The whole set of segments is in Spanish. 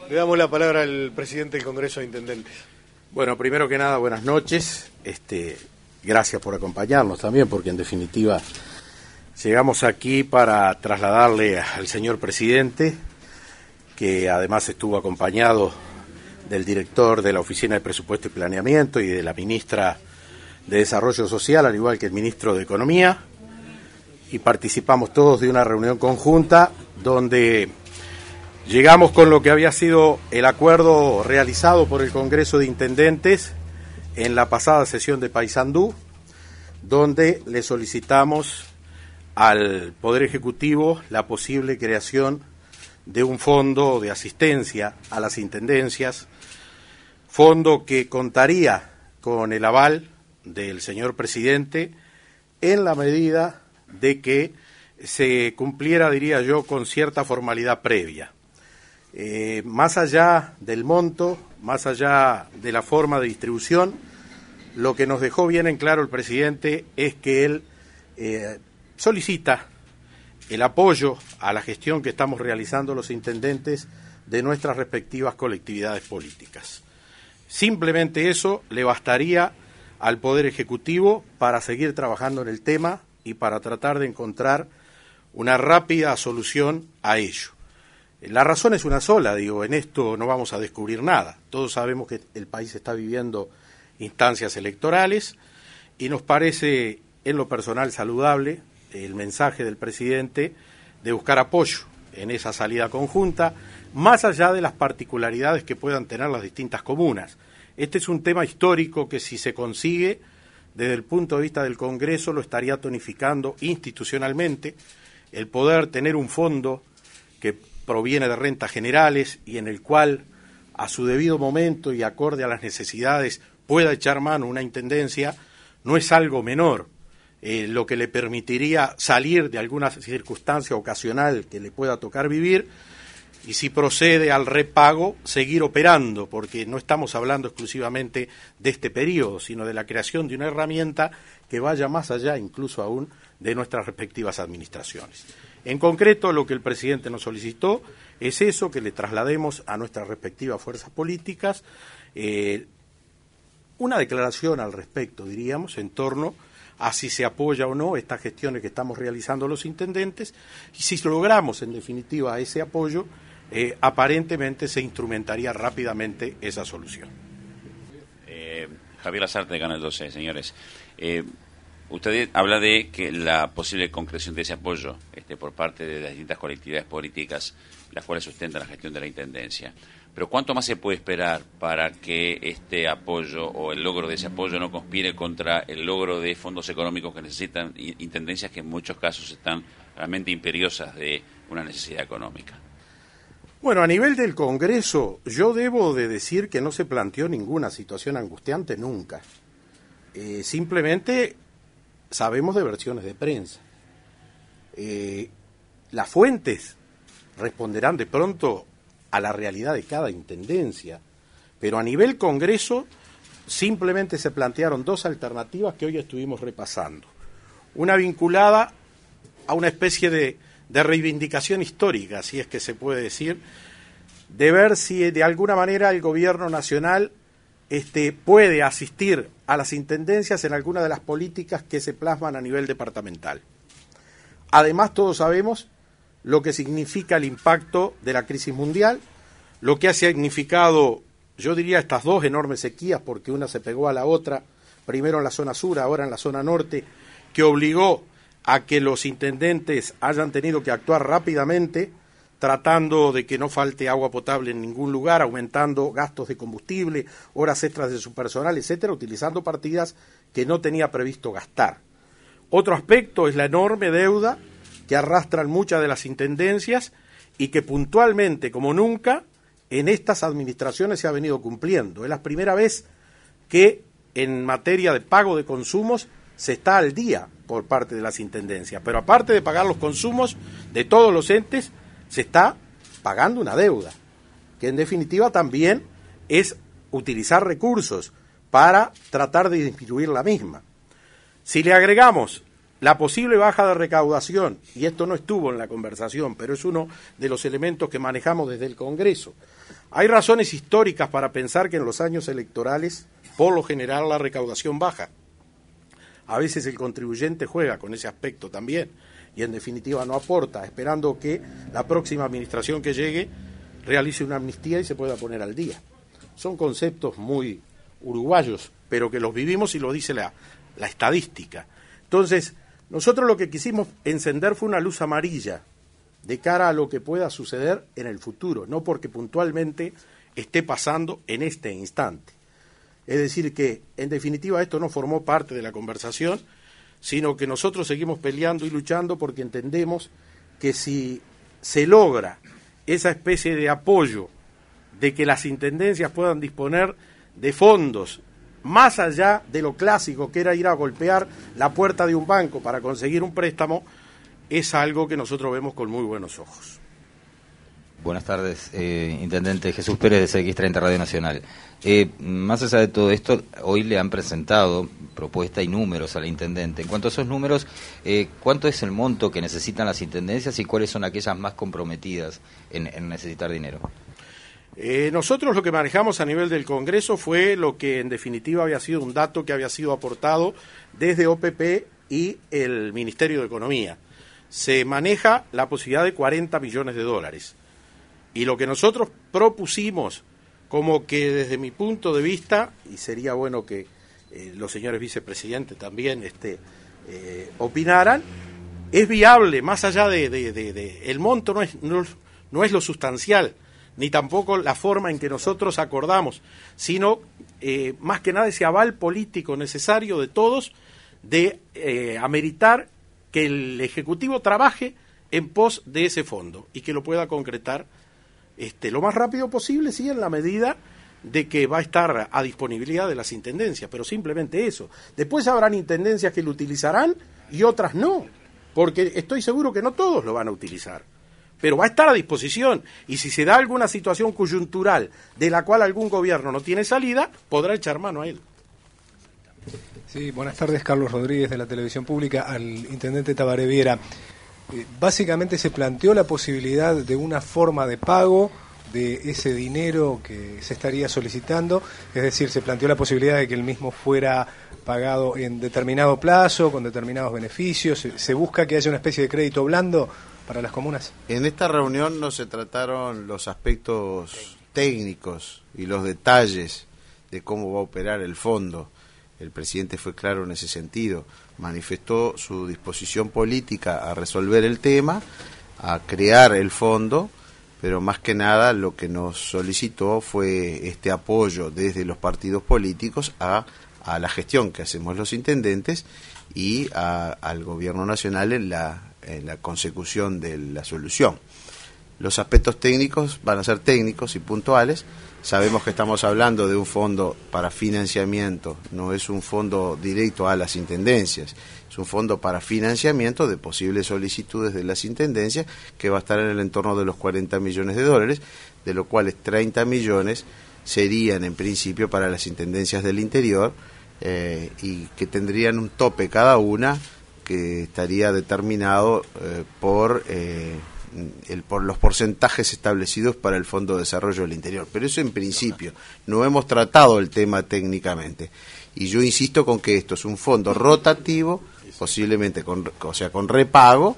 Le damos la palabra al presidente del Congreso de Intendentes. Bueno, primero que nada, buenas noches. Gracias por acompañarnos también, porque en definitiva llegamos aquí para trasladarle al señor presidente, que además estuvo acompañado del director de la Oficina de Presupuesto y Planeamiento y de la ministra de Desarrollo Social, al igual que el ministro de Economía, y participamos todos de una reunión conjunta donde llegamos con lo que había sido el acuerdo realizado por el Congreso de Intendentes en la pasada sesión de Paysandú, donde le solicitamos al Poder Ejecutivo la posible creación de un fondo de asistencia a las intendencias, fondo que contaría con el aval del señor presidente en la medida de que se cumpliera, diría yo, con cierta formalidad previa. Más allá del monto, más allá de la forma de distribución, lo que nos dejó bien en claro el presidente es que él solicita el apoyo a la gestión que estamos realizando los intendentes de nuestras respectivas colectividades políticas. Simplemente eso le bastaría al Poder Ejecutivo para seguir trabajando en el tema y para tratar de encontrar una rápida solución a ello. La razón es una sola, en esto no vamos a descubrir nada. Todos sabemos que el país está viviendo instancias electorales y nos parece en lo personal saludable el mensaje del presidente de buscar apoyo en esa salida conjunta, más allá de las particularidades que puedan tener las distintas comunas. Este es un tema histórico que, si se consigue, desde el punto de vista del Congreso, lo estaría tonificando institucionalmente, el poder tener un fondo que proviene de rentas generales y en el cual, a su debido momento y acorde a las necesidades, pueda echar mano una intendencia, no es algo menor. Lo que le permitiría salir de alguna circunstancia ocasional que le pueda tocar vivir, y si procede al repago, seguir operando, porque no estamos hablando exclusivamente de este periodo, sino de la creación de una herramienta que vaya más allá incluso aún de nuestras respectivas administraciones. En concreto, lo que el presidente nos solicitó es eso, que le traslademos a nuestras respectivas fuerzas políticas una declaración al respecto, diríamos, en torno a si se apoya o no estas gestiones que estamos realizando los intendentes, y si logramos en definitiva ese apoyo, aparentemente se instrumentaría rápidamente esa solución. Javier Lasarte, de Canal 12, señores. Usted habla de que la posible concreción de ese apoyo por parte de las distintas colectividades políticas, las cuales sustentan la gestión de la intendencia. Pero ¿cuánto más se puede esperar para que este apoyo o el logro de ese apoyo no conspire contra el logro de fondos económicos que necesitan intendencias que en muchos casos están realmente imperiosas de una necesidad económica? Bueno, a nivel del Congreso, yo debo de decir que no se planteó ninguna situación angustiante nunca. Simplemente sabemos de versiones de prensa. Las fuentes responderán de pronto a la realidad de cada intendencia, pero a nivel Congreso simplemente se plantearon dos alternativas que hoy estuvimos repasando. Una vinculada a una especie de reivindicación histórica, si es que se puede decir, de ver si de alguna manera el gobierno nacional puede asistir a las intendencias en alguna de las políticas que se plasman a nivel departamental. Además, todos sabemos lo que significa el impacto de la crisis mundial, lo que ha significado, yo diría, estas dos enormes sequías, porque una se pegó a la otra, primero en la zona sur, ahora en la zona norte, que obligó a que los intendentes hayan tenido que actuar rápidamente, tratando de que no falte agua potable en ningún lugar, aumentando gastos de combustible, horas extras de su personal, etcétera, utilizando partidas que no tenía previsto gastar. Otro aspecto es la enorme deuda que arrastran muchas de las intendencias y que puntualmente, como nunca, en estas administraciones se ha venido cumpliendo. Es la primera vez que en materia de pago de consumos se está al día por parte de las intendencias, pero aparte de pagar los consumos de todos los entes, se está pagando una deuda, que en definitiva también es utilizar recursos para tratar de disminuir la misma. Si le agregamos la posible baja de recaudación, y esto no estuvo en la conversación, pero es uno de los elementos que manejamos desde el Congreso, Hay razones históricas para pensar que en los años electorales, por lo general, la recaudación baja. A veces el contribuyente juega con ese aspecto también y en definitiva no aporta, esperando que la próxima administración que llegue realice una amnistía y se pueda poner al día. Son conceptos muy uruguayos, pero que los vivimos y lo dice la estadística. Entonces, nosotros lo que quisimos encender fue una luz amarilla de cara a lo que pueda suceder en el futuro, no porque puntualmente esté pasando en este instante. Es decir que, en definitiva, esto no formó parte de la conversación, sino que nosotros seguimos peleando y luchando porque entendemos que si se logra esa especie de apoyo de que las intendencias puedan disponer de fondos más allá de lo clásico que era ir a golpear la puerta de un banco para conseguir un préstamo, es algo que nosotros vemos con muy buenos ojos. Buenas tardes, Intendente Jesús Pérez de CX30 Radio Nacional. Más allá de todo esto, hoy le han presentado propuesta y números al Intendente. En cuanto a esos números, ¿cuánto es el monto que necesitan las Intendencias y cuáles son aquellas más comprometidas en necesitar dinero? Nosotros lo que manejamos a nivel del Congreso fue lo que en definitiva había sido un dato que había sido aportado desde OPP y el Ministerio de Economía. Se maneja la posibilidad de 40 millones de dólares. Y lo que nosotros propusimos, como que desde mi punto de vista, y sería bueno que los señores vicepresidentes también opinaran, es viable, más allá el monto no es lo sustancial, ni tampoco la forma en que nosotros acordamos, sino más que nada ese aval político necesario de todos de ameritar que el Ejecutivo trabaje en pos de ese fondo y que lo pueda concretar lo más rápido posible, sí, en la medida de que va a estar a disponibilidad de las intendencias, pero simplemente eso. Después habrán intendencias que lo utilizarán y otras no, porque estoy seguro que no todos lo van a utilizar, pero va a estar a disposición, y si se da alguna situación coyuntural de la cual algún gobierno no tiene salida, podrá echar mano a él. Sí, buenas tardes, Carlos Rodríguez de la Televisión Pública. Al Intendente Tabaré Viera, básicamente se planteó la posibilidad de una forma de pago de ese dinero que se estaría solicitando, es decir, se planteó la posibilidad de que el mismo fuera pagado en determinado plazo, con determinados beneficios. Se busca que haya una especie de crédito blando para las comunas. En esta reunión no se trataron los aspectos técnicos y los detalles de cómo va a operar el fondo. El presidente fue claro en ese sentido, manifestó su disposición política a resolver el tema, a crear el fondo, pero más que nada lo que nos solicitó fue este apoyo desde los partidos políticos a la gestión que hacemos los intendentes y al gobierno nacional en la consecución de la solución. Los aspectos técnicos van a ser técnicos y puntuales. Sabemos que estamos hablando de un fondo para financiamiento, no es un fondo directo a las intendencias, es un fondo para financiamiento de posibles solicitudes de las intendencias que va a estar en el entorno de los 40 millones de dólares, de los cuales 30 millones serían en principio para las intendencias del interior y que tendrían un tope cada una que estaría determinado por los porcentajes establecidos para el Fondo de Desarrollo del Interior. Pero eso en principio, no hemos tratado el tema técnicamente. Y yo insisto con que esto es un fondo rotativo, posiblemente con repago,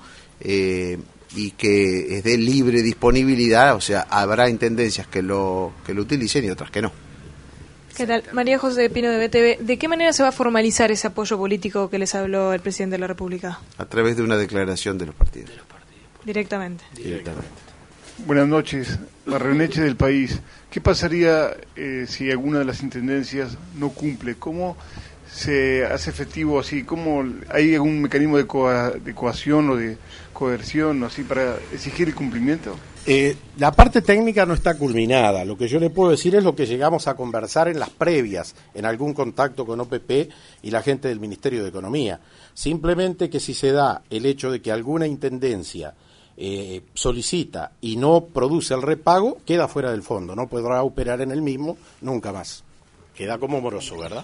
y que es de libre disponibilidad, o sea, habrá intendencias que lo utilicen y otras que no. ¿Qué tal? María José Pino de BTV. ¿De qué manera se va a formalizar ese apoyo político que les habló el presidente de la República? A través de una declaración de los partidos. Directamente. Buenas noches, Barreneche del País. ¿Qué pasaría si alguna de las intendencias no cumple? ¿Cómo se hace efectivo así? ¿Cómo hay algún mecanismo de coacción o de coerción así para exigir el cumplimiento? La parte técnica no está culminada. Lo que yo le puedo decir es lo que llegamos a conversar en las previas, en algún contacto con OPP y la gente del Ministerio de Economía. Simplemente que si se da el hecho de que alguna intendencia solicita y no produce el repago, queda fuera del fondo, no podrá operar en el mismo nunca más. Queda como moroso, ¿verdad?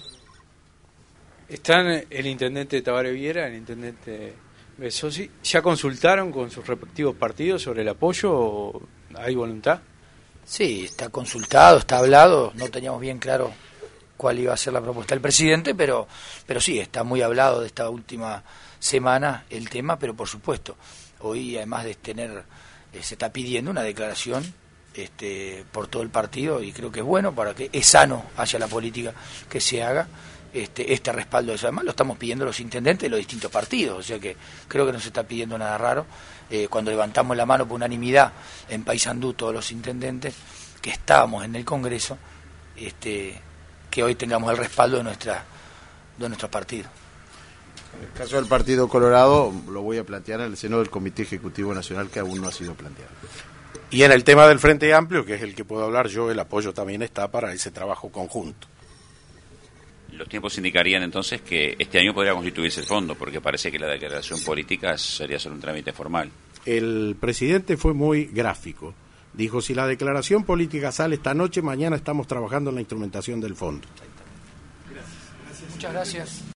Están el intendente Tabaré Viera, el intendente Besosi. ¿Ya consultaron con sus respectivos partidos sobre el apoyo o hay voluntad? Sí, está consultado, está hablado, no teníamos bien claro cuál iba a ser la propuesta del presidente, pero sí, está muy hablado de esta última semana el tema, pero por supuesto, hoy además de se está pidiendo una declaración por todo el partido, y creo que es bueno, para que es sano hacia la política que se haga este respaldo de eso. Además lo estamos pidiendo los intendentes de los distintos partidos, o sea que creo que no se está pidiendo nada raro. Cuando levantamos la mano por unanimidad en Paysandú todos los intendentes que estábamos en el Congreso, que hoy tengamos el respaldo de nuestro partido. En el caso del Partido Colorado, lo voy a plantear en el seno del Comité Ejecutivo Nacional, que aún no ha sido planteado. Y en el tema del Frente Amplio, que es el que puedo hablar yo, el apoyo también está para ese trabajo conjunto. Los tiempos indicarían entonces que este año podría constituirse el fondo, porque parece que la declaración política sería solo un trámite formal. El presidente fue muy gráfico. Dijo, si la declaración política sale esta noche, mañana estamos trabajando en la instrumentación del fondo. Muchas gracias.